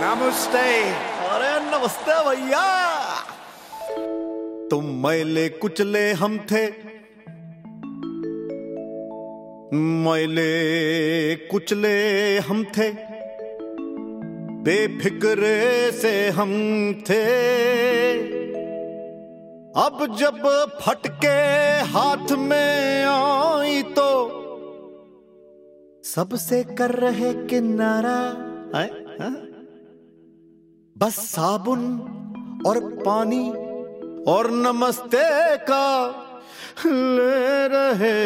नमस्ते। अरे नमस्ते भैया। तुम मैले कुचले हम थे, मैले कुचले हम थे, बेफिक्रे से हम थे। अब जब फटके हाथ में आई तो सबसे कर रहे किनारा। बस साबुन और पानी और नमस्ते का ले रहे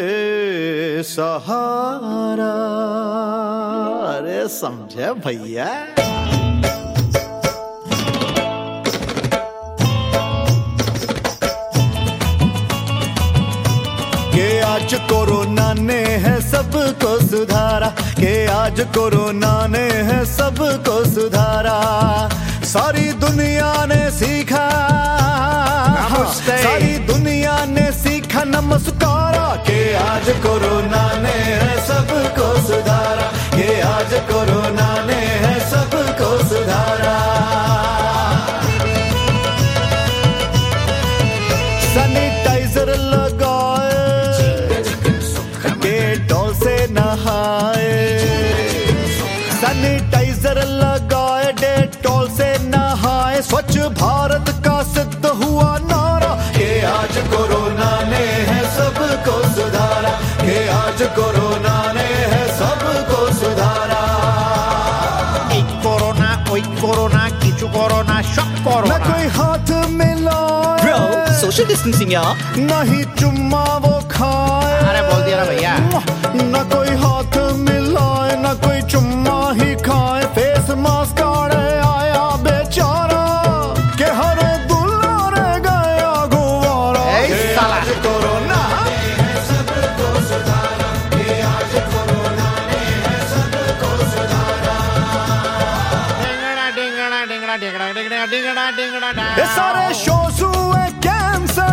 सहारा। अरे समझे भैया। के आज कोरोना ने है सबको सुधारा, के आज कोरोना ने है सबको सुधारा। सारी दुनिया ने सीखा, सारी दुनिया ने सीखा नमस्कारा। के आज कोरोना ने है सबको सुधारा, के आज कोरोना ने है सबको सुधारा। सैनिटाइजर लगाए, डेटॉल से नहाए, सैनिटाइजर लगाए, डेटॉल से नहाए। स्वच्छ भारत का सिद्ध हुआ नारा। के आज कोरोना ने है सबको सुधारा, के आज कोरोना ने है सबको सुधारा। ओई कोरोना, किचु कोरोना, शक कोरोना। न कोई हाथ मिलाए, ब्रो सोशल डिस्टेंसिंग यार। नहीं चुम्मा वो खाए। अरे बोल दिया ना भैया। न कोई हाथ मिलाए, न कोई चुम्मा ही खाए। फेस मास्क आड़े आया बेचारा, के हर दुलारे गया गुवारा। आज कोरोना ने सबको सुधारा, के आज कोरोना ने सबको सुधारा। डिंगड़ा डिंगड़ा डिंगड़ा डिंगड़ा डिंगड़ा डिंगड़ा डिंगड़ा। ये सारे शोज हुए कैंसल,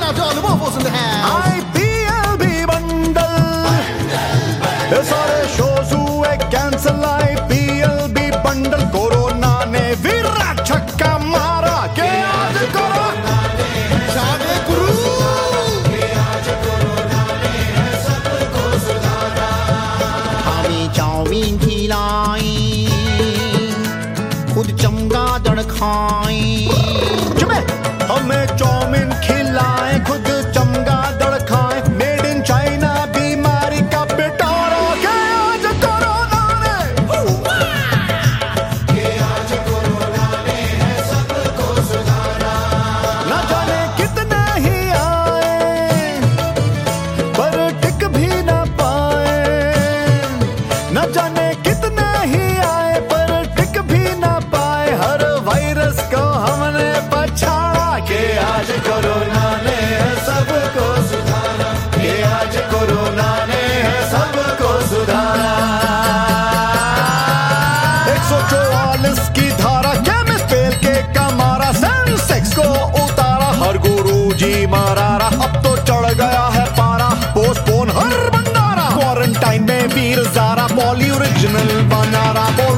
IPL भी बंडल। ये सारे शोज हुए कैंसल, IPL भी बंडल। कोरोना ने विराट छक्का मारा। के आज कोरोना ने जागे गुरु, के आज कोरोना ने सबको सुधारा। हमें चाउमीन खिलाई, खुद चमगादड़ खाई। हमें चाउमीन खिलाए, खुद चमगादड़ खाए। मेड इन चाइना बीमारी का पिटारा। के आज कोरोना ने, के आज कोरोना ने है सबको सुधारा। न जाने कितने ही आए, पर टिक भी न पाए। न जाने कितने ही आए, पर टिक भी न पाए। हर वायरस को हमने पछाड़ा। के आज कोरोना ने सबको सुधारा, के आज कोरोना ने सबको सुधारा। 144 की धारा केमिस्ट फेल के कमारा। सेंसेक्स को उतारा, हर गुरुजी मरारा। अब तो चढ़ गया है पारा, पोस्टपोन हर बंडारा। क्वारंटाइन में वीर ज़ारा, पॉली ओरिजिनल बनारा।